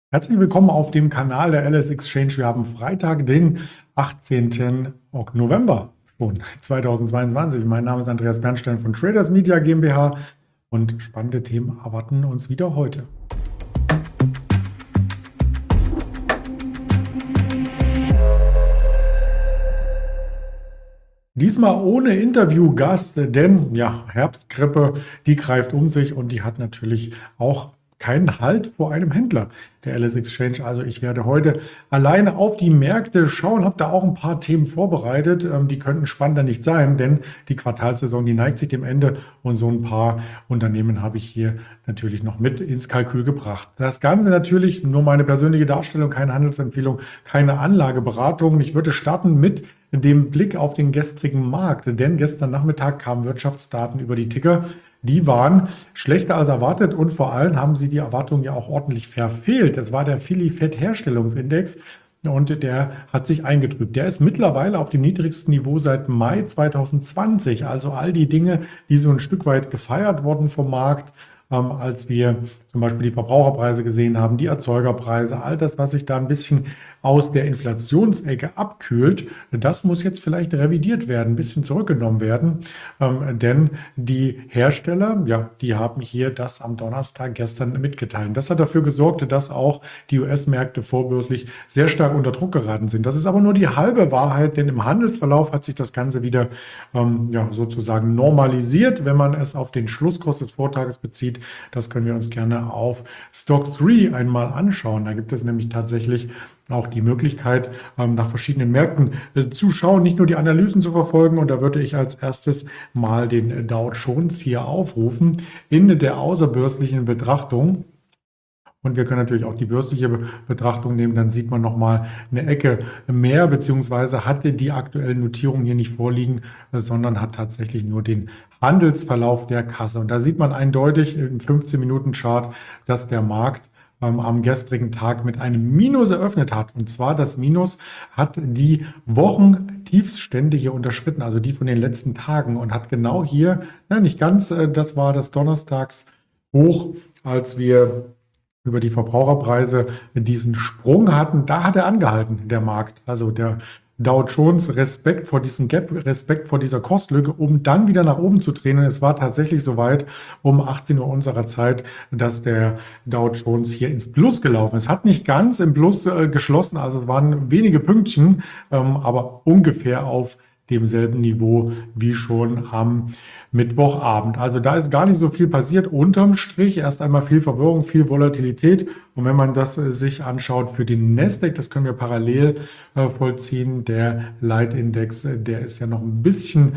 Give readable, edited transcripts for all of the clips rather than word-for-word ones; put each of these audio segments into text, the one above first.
Herzlich willkommen auf dem Kanal der LS Exchange. Wir haben Freitag, den 18. November schon 2022. Mein Name ist Andreas Bernstein von Traders Media GmbH und spannende Themen erwarten uns wieder heute. Diesmal ohne Interviewgast, denn ja, Herbstgrippe, die greift um sich und die hat natürlich auch keinen Halt vor einem Händler, der LS Exchange. Also ich werde heute alleine auf die Märkte schauen, habe da auch ein paar Themen vorbereitet. Die könnten spannender nicht sein, denn die Quartalssaison, die neigt sich dem Ende und so ein paar Unternehmen habe ich hier natürlich noch mit ins Kalkül gebracht. Das Ganze natürlich nur meine persönliche Darstellung, keine Handelsempfehlung, keine Anlageberatung. Ich würde starten mit dem Blick auf den gestrigen Markt, denn gestern Nachmittag kamen Wirtschaftsdaten über die Ticker. Die waren schlechter als erwartet und vor allem haben sie die Erwartungen ja auch ordentlich verfehlt. Das war der Philly-Fed-Herstellungsindex und der hat sich eingetrübt. Der ist mittlerweile auf dem niedrigsten Niveau seit Mai 2020. Also all die Dinge, die so ein Stück weit gefeiert wurden vom Markt, als wir zum Beispiel die Verbraucherpreise gesehen haben, die Erzeugerpreise, all das, was sich da ein bisschen aus der Inflationsecke abkühlt, das muss jetzt vielleicht revidiert werden, ein bisschen zurückgenommen werden, denn die Hersteller, ja, die haben hier das am Donnerstag gestern mitgeteilt. Das hat dafür gesorgt, dass auch die US-Märkte vorbörslich sehr stark unter Druck geraten sind. Das ist aber nur die halbe Wahrheit, denn im Handelsverlauf hat sich das Ganze wieder ja, sozusagen normalisiert, wenn man es auf den Schlusskurs des Vortages bezieht. Das können wir uns gerne auf Stock 3 einmal anschauen. Da gibt es nämlich tatsächlich auch die Möglichkeit, nach verschiedenen Märkten zu schauen, nicht nur die Analysen zu verfolgen. Und da würde ich als erstes mal den Dow Jones hier aufrufen in der außerbörslichen Betrachtung. Und wir können natürlich auch die börsliche Betrachtung nehmen, dann sieht man nochmal eine Ecke mehr, beziehungsweise hatte die aktuellen Notierungen hier nicht vorliegen, sondern hat tatsächlich nur den Handelsverlauf der Kasse. Und da sieht man eindeutig im 15-Minuten-Chart, dass der Markt am gestrigen Tag mit einem Minus eröffnet hat. Und zwar das Minus hat die Wochentiefststände hier unterschritten, also die von den letzten Tagen und hat genau hier, nicht ganz, das war das Donnerstagshoch, als wir über die Verbraucherpreise diesen Sprung hatten, da hat er angehalten, der Markt. Also der Dow Jones, Respekt vor diesem Gap, Respekt vor dieser Kostlücke, um dann wieder nach oben zu drehen. Und es war tatsächlich soweit um 18 Uhr unserer Zeit, dass der Dow Jones hier ins Plus gelaufen ist. Hat nicht ganz im Plus geschlossen, also es waren wenige Pünktchen, aber ungefähr auf demselben Niveau wie schon am Mittwochabend. Also da ist gar nicht so viel passiert. Unterm Strich erst einmal viel Verwirrung, viel Volatilität. Und wenn man das sich anschaut für den Nasdaq, das können wir parallel vollziehen. Der Leitindex, der ist ja noch ein bisschen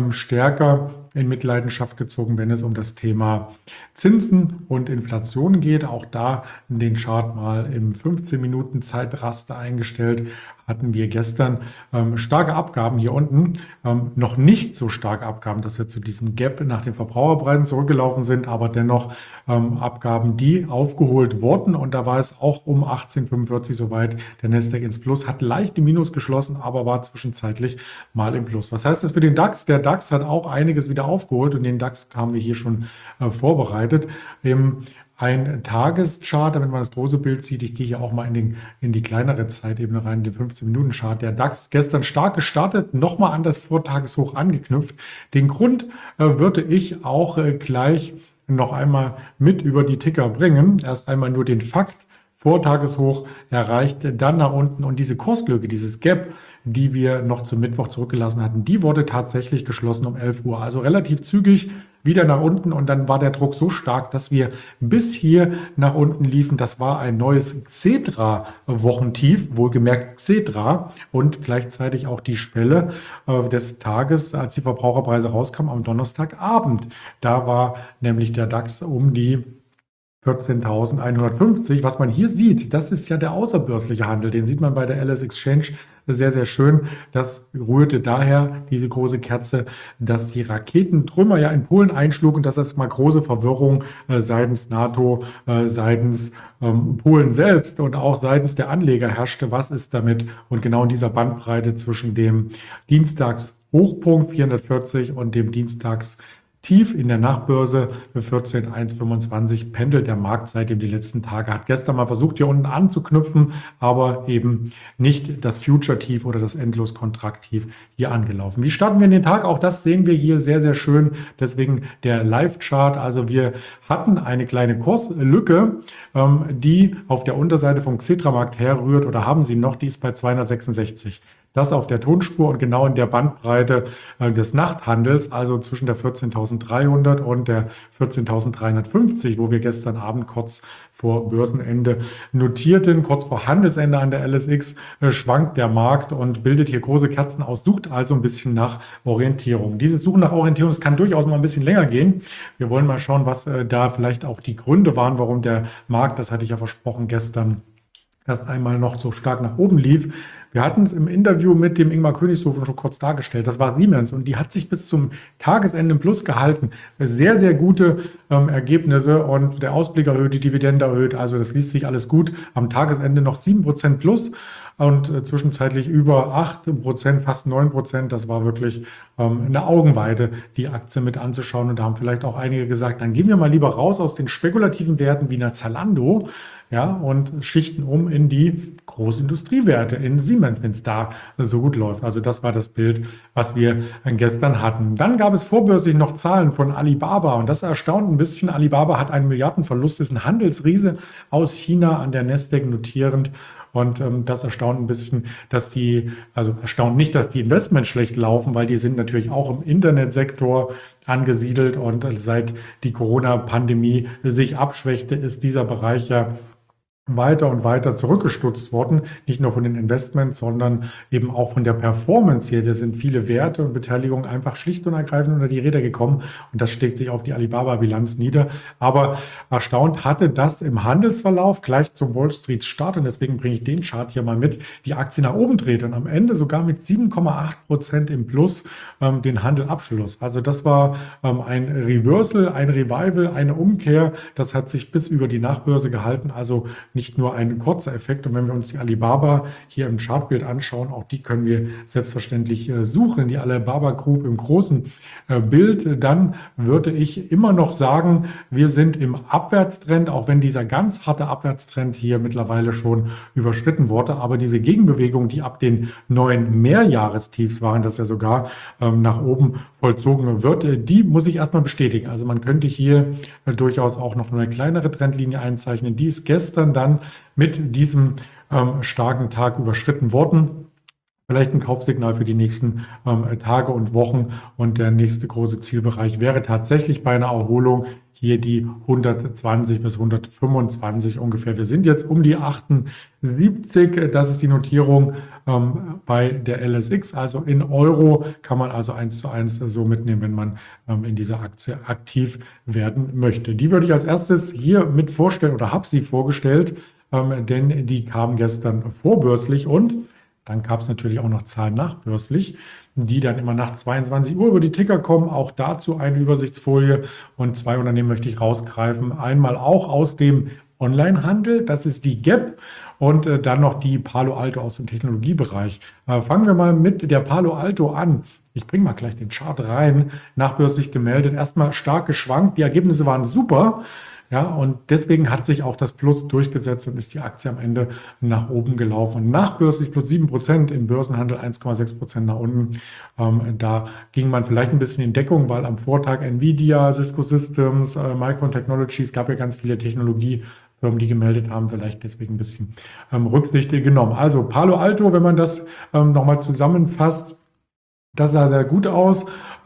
stärker in Mitleidenschaft gezogen, wenn es um das Thema Zinsen und Inflation geht. Auch da den Chart mal im 15-Minuten-Zeitraster eingestellt. Hatten wir gestern starke Abgaben hier unten, noch nicht so starke Abgaben, dass wir zu diesem Gap nach den Verbraucherpreisen zurückgelaufen sind, aber dennoch Abgaben, die aufgeholt wurden und da war es auch um 18:45 soweit, der Nasdaq ins Plus, hat leicht im Minus geschlossen, aber war zwischenzeitlich mal im Plus. Was heißt das für den DAX? Der DAX hat auch einiges wieder aufgeholt und den DAX haben wir hier schon vorbereitet. Ein Tageschart, damit man das große Bild sieht. Ich gehe hier auch mal in die kleinere Zeitebene rein, den 15-Minuten-Chart. Der DAX gestern stark gestartet, nochmal an das Vortageshoch angeknüpft. Den Grund würde ich auch gleich noch einmal mit über die Ticker bringen. Erst einmal nur den Fakt. Vortageshoch erreicht, dann nach unten und diese Kurslücke, dieses Gap, die wir noch zum Mittwoch zurückgelassen hatten, die wurde tatsächlich geschlossen um 11 Uhr. Also relativ zügig wieder nach unten und dann war der Druck so stark, dass wir bis hier nach unten liefen. Das war ein neues Xetra-Wochentief, wohlgemerkt Xetra und gleichzeitig auch die Schwelle des Tages, als die Verbraucherpreise rauskamen am Donnerstagabend. Da war nämlich der DAX um die 14.150. Was man hier sieht, das ist ja der außerbörsliche Handel. Den sieht man bei der LS Exchange sehr, sehr schön. Das rührte daher, diese große Kerze, dass die Raketentrümmer ja in Polen einschlugen, dass das mal große Verwirrung seitens NATO, seitens Polen selbst und auch seitens der Anleger herrschte. Was ist damit? Und genau in dieser Bandbreite zwischen dem Dienstagshochpunkt 440 und dem Dienstags Tief in der Nachbörse 14.125 pendelt der Markt seitdem die letzten Tage. Hat gestern mal versucht, hier unten anzuknüpfen, aber eben nicht das Future-Tief oder das Endlos-Kontrakt-Tief hier angelaufen. Wie starten wir in den Tag? Auch das sehen wir hier sehr, sehr schön. Deswegen der Live-Chart. Also wir hatten eine kleine Kurslücke, die auf der Unterseite vom Xetra-Markt herrührt oder haben sie noch. Die ist bei 266. Das auf der Tonspur und genau in der Bandbreite des Nachthandels, also zwischen der 14.300 und der 14.350, wo wir gestern Abend kurz vor Börsenende notierten. Kurz vor Handelsende an der LSX schwankt der Markt und bildet hier große Kerzen aus, sucht also ein bisschen nach Orientierung. Dieses Suchen nach Orientierung, das kann durchaus mal ein bisschen länger gehen. Wir wollen mal schauen, was da vielleicht auch die Gründe waren, warum der Markt, das hatte ich ja versprochen, gestern erst einmal noch so stark nach oben lief. Wir hatten es im Interview mit dem Ingmar Königshofen schon kurz dargestellt. Das war Siemens und die hat sich bis zum Tagesende im Plus gehalten. Sehr, sehr gute Ergebnisse und der Ausblick erhöht, die Dividende erhöht. Also das liest sich alles gut. Am Tagesende noch 7% plus und zwischenzeitlich über 8%, fast 9%. Das war wirklich eine Augenweide, die Aktie mit anzuschauen. Und da haben vielleicht auch einige gesagt, dann gehen wir mal lieber raus aus den spekulativen Werten wie einer Zalando, ja, und schichten um in die Großindustriewerte, in Siemens, wenn es da so gut läuft. Also das war das Bild, was wir gestern hatten. Dann gab es vorbörslich noch Zahlen von Alibaba und das erstaunt ein bisschen. Alibaba hat einen Milliardenverlust, ist ein Handelsriese aus China an der Nasdaq notierend. Und das erstaunt ein bisschen, erstaunt nicht, dass die Investments schlecht laufen, weil die sind natürlich auch im Internetsektor angesiedelt und seit die Corona-Pandemie sich abschwächte, ist dieser Bereich ja weiter und weiter zurückgestutzt worden, nicht nur von den Investments, sondern eben auch von der Performance hier. Da sind viele Werte und Beteiligungen einfach schlicht und ergreifend unter die Räder gekommen und das schlägt sich auf die Alibaba-Bilanz nieder. Aber erstaunt hatte das im Handelsverlauf gleich zum Wall Street Start und deswegen bringe ich den Chart hier mal mit, die Aktie nach oben dreht und am Ende sogar mit 7,8% im Plus den Handel abschloss. Also das war ein Reversal, ein Revival, eine Umkehr. Das hat sich bis über die Nachbörse gehalten, also nicht nur ein kurzer Effekt. Und wenn wir uns die Alibaba hier im Chartbild anschauen, auch die können wir selbstverständlich suchen, die Alibaba Group im großen Bild, dann würde ich immer noch sagen, wir sind im Abwärtstrend, auch wenn dieser ganz harte Abwärtstrend hier mittlerweile schon überschritten wurde. Aber diese Gegenbewegung, die ab den neuen Mehrjahrestiefs waren, das ja sogar nach oben vollzogen wird, die muss ich erstmal bestätigen. Also man könnte hier durchaus auch noch eine kleinere Trendlinie einzeichnen. Die ist gestern dann mit diesem starken Tag überschritten worden. Vielleicht ein Kaufsignal für die nächsten Tage und Wochen. Und der nächste große Zielbereich wäre tatsächlich bei einer Erholung hier die 120 bis 125 ungefähr. Wir sind jetzt um die 78. Das ist die Notierung bei der LSX. Also in Euro kann man also 1:1 so mitnehmen, wenn man in dieser Aktie aktiv werden möchte. Die würde ich als erstes hier mit vorstellen oder habe sie vorgestellt, denn die kam gestern vorbörslich und dann gab es natürlich auch noch Zahlen nachbörslich, die dann immer nach 22 Uhr über die Ticker kommen. Auch dazu eine Übersichtsfolie und zwei Unternehmen möchte ich rausgreifen. Einmal auch aus dem Onlinehandel, das ist die Gap und dann noch die Palo Alto aus dem Technologiebereich. Fangen wir mal mit der Palo Alto an. Ich bringe mal gleich den Chart rein, nachbörslich gemeldet, erstmal stark geschwankt, die Ergebnisse waren super. Ja, und deswegen hat sich auch das Plus durchgesetzt und ist die Aktie am Ende nach oben gelaufen. Nachbörslich plus 7%, im Börsenhandel 1,6% nach unten. Da ging man vielleicht ein bisschen in Deckung, weil am Vortag Nvidia, Cisco Systems, Micron Technologies, gab ja ganz viele Technologiefirmen, die gemeldet haben, vielleicht deswegen ein bisschen Rücksicht genommen. Also Palo Alto, wenn man das nochmal zusammenfasst, das sah sehr gut aus.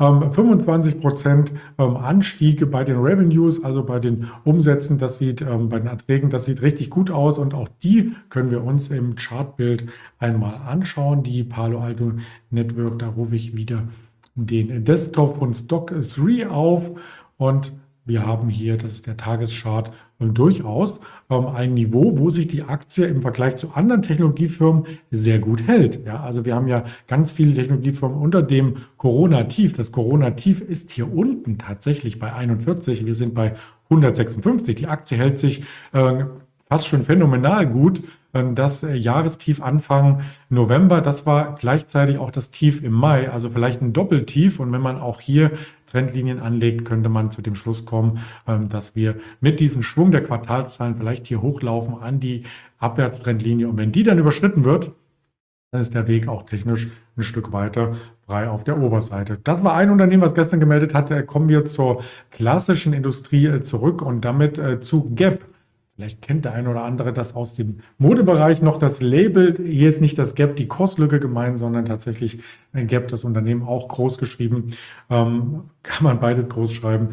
25% Anstieg bei den Revenues, also bei den Umsätzen, das sieht bei den Erträgen, das sieht richtig gut aus und auch die können wir uns im Chartbild einmal anschauen. Die Palo Alto Network, da rufe ich wieder den Desktop von Stock3 auf und wir haben hier, das ist der Tageschart, durchaus ein Niveau, wo sich die Aktie im Vergleich zu anderen Technologiefirmen sehr gut hält. Ja, also wir haben ja ganz viele Technologiefirmen unter dem Corona-Tief. Das Corona-Tief ist hier unten tatsächlich bei 41. Wir sind bei 156. Die Aktie hält sich fast schon phänomenal gut. Das Jahrestief Anfang November, das war gleichzeitig auch das Tief im Mai, also vielleicht ein Doppeltief. Und wenn man auch hier Trendlinien anlegt, könnte man zu dem Schluss kommen, dass wir mit diesem Schwung der Quartalszahlen vielleicht hier hochlaufen an die Abwärtstrendlinie. Und wenn die dann überschritten wird, dann ist der Weg auch technisch ein Stück weiter frei auf der Oberseite. Das war ein Unternehmen, was gestern gemeldet hat. Kommen wir zur klassischen Industrie zurück und damit zu Gap. Vielleicht kennt der eine oder andere das aus dem Modebereich noch. Das Label, hier ist nicht das Gap, die Kurslücke gemeint, sondern tatsächlich ein Gap, das Unternehmen auch groß geschrieben. Kann man beides groß schreiben.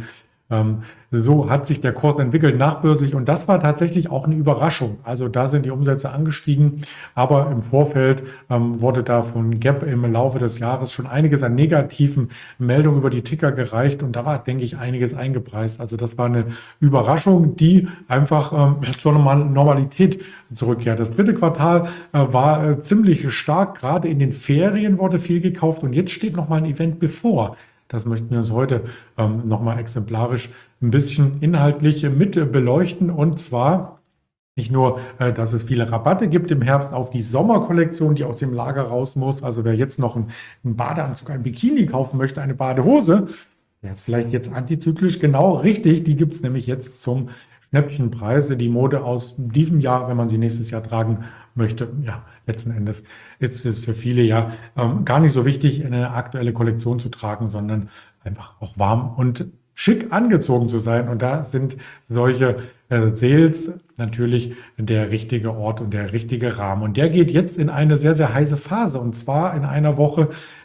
So hat sich der Kurs entwickelt nachbörslich und das war tatsächlich auch eine Überraschung. Also da sind die Umsätze angestiegen, aber im Vorfeld wurde da von Gap im Laufe des Jahres schon einiges an negativen Meldungen über die Ticker gereicht und da war, denke ich, einiges eingepreist. Also das war eine Überraschung, die einfach zur Normalität zurückkehrt. Das dritte Quartal war ziemlich stark, gerade in den Ferien wurde viel gekauft und jetzt steht noch mal ein Event bevor. Das möchten wir uns heute nochmal exemplarisch ein bisschen inhaltlich mit beleuchten. Und zwar nicht nur, dass es viele Rabatte gibt im Herbst auf die Sommerkollektion, die aus dem Lager raus muss. Also wer jetzt noch einen Badeanzug, ein Bikini kaufen möchte, eine Badehose, der ist vielleicht jetzt antizyklisch. Genau richtig, die gibt es nämlich jetzt zum Schnäppchenpreise. Die Mode aus diesem Jahr, wenn man sie nächstes Jahr tragen möchte, ja, letzten Endes ist es für viele ja gar nicht so wichtig, eine aktuelle Kollektion zu tragen, sondern einfach auch warm und schick angezogen zu sein. Und da sind solche Sales natürlich der richtige Ort und der richtige Rahmen. Und der geht jetzt in eine sehr, sehr heiße Phase. Und zwar in einer Woche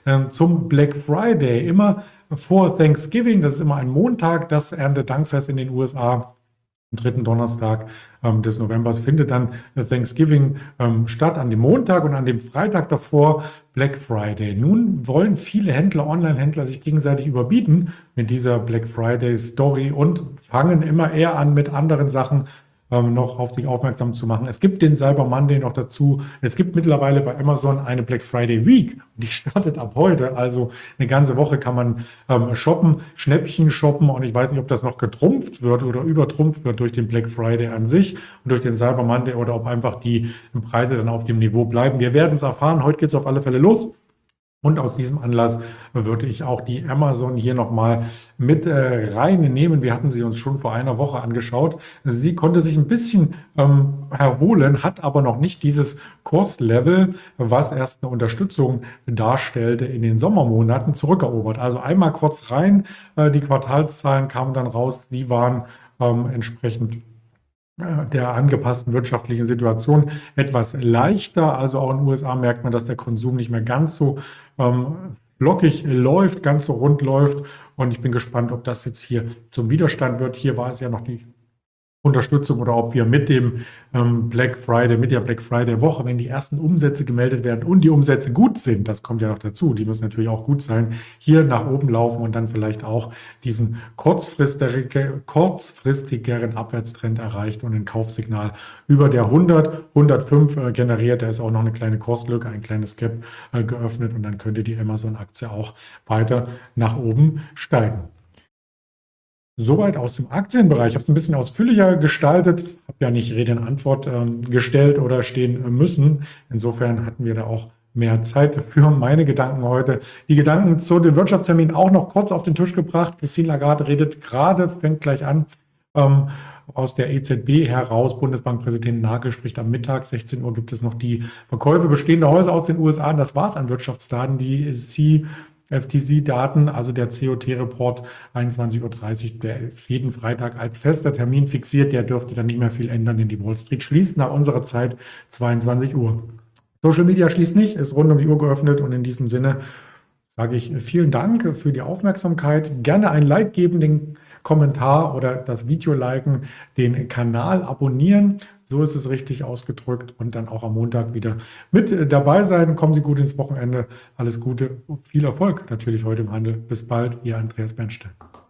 zum Black Friday. Immer vor Thanksgiving, das ist immer ein Montag, das Erntedankfest in den USA. Am dritten Donnerstag des Novembers findet dann Thanksgiving statt, an dem Montag und an dem Freitag davor Black Friday. Nun wollen viele Händler, Online-Händler sich gegenseitig überbieten mit dieser Black Friday-Story und fangen immer eher an, mit anderen Sachen noch auf sich aufmerksam zu machen. Es gibt den Cyber Monday noch dazu. Es gibt mittlerweile bei Amazon eine Black Friday Week. Die startet ab heute. Also eine ganze Woche kann man shoppen, Schnäppchen shoppen. Und ich weiß nicht, ob das noch getrumpft wird oder übertrumpft wird durch den Black Friday an sich und durch den Cyber Monday oder ob einfach die Preise dann auf dem Niveau bleiben. Wir werden es erfahren. Heute geht es auf alle Fälle los. Und aus diesem Anlass würde ich auch die Amazon hier nochmal mit reinnehmen. Wir hatten sie uns schon vor einer Woche angeschaut. Sie konnte sich ein bisschen erholen, hat aber noch nicht dieses Kurslevel, was erst eine Unterstützung darstellte in den Sommermonaten, zurückerobert. Also einmal kurz rein, die Quartalszahlen kamen dann raus, die waren entsprechend der angepassten wirtschaftlichen Situation etwas leichter. Also auch in den USA merkt man, dass der Konsum nicht mehr ganz so lockig läuft, ganz so rund läuft. Und ich bin gespannt, ob das jetzt hier zum Widerstand wird. Hier war es ja noch die Unterstützung oder ob wir mit dem Black Friday, mit der Black Friday Woche, wenn die ersten Umsätze gemeldet werden und die Umsätze gut sind, das kommt ja noch dazu, die müssen natürlich auch gut sein, hier nach oben laufen und dann vielleicht auch diesen kurzfristigeren Abwärtstrend erreicht und ein Kaufsignal über der 105 generiert. Da ist auch noch eine kleine Kurslücke, ein kleines Gap geöffnet und dann könnte die Amazon-Aktie auch weiter nach oben steigen. Soweit aus dem Aktienbereich. Ich habe es ein bisschen ausführlicher gestaltet, habe ja nicht Rede und Antwort gestellt oder stehen müssen. Insofern hatten wir da auch mehr Zeit für meine Gedanken heute. Die Gedanken zu den Wirtschaftsterminen auch noch kurz auf den Tisch gebracht. Christine Lagarde redet gerade, fängt gleich an, aus der EZB heraus. Bundesbankpräsident Nagel spricht am Mittag, 16 Uhr gibt es noch die Verkäufe bestehender Häuser aus den USA. Das war es an Wirtschaftsdaten. Die FTSE-Daten, also der COT-Report 21:30 Uhr, der ist jeden Freitag als fester Termin fixiert. Der dürfte dann nicht mehr viel ändern, denn die Wall Street schließt nach unserer Zeit 22 Uhr. Social Media schließt nicht, ist rund um die Uhr geöffnet und in diesem Sinne sage ich vielen Dank für die Aufmerksamkeit. Gerne ein Like geben, den Kommentar oder das Video liken, den Kanal abonnieren. So ist es richtig ausgedrückt und dann auch am Montag wieder mit dabei sein. Kommen Sie gut ins Wochenende. Alles Gute, viel Erfolg natürlich heute im Handel. Bis bald, Ihr Andreas Bernstein.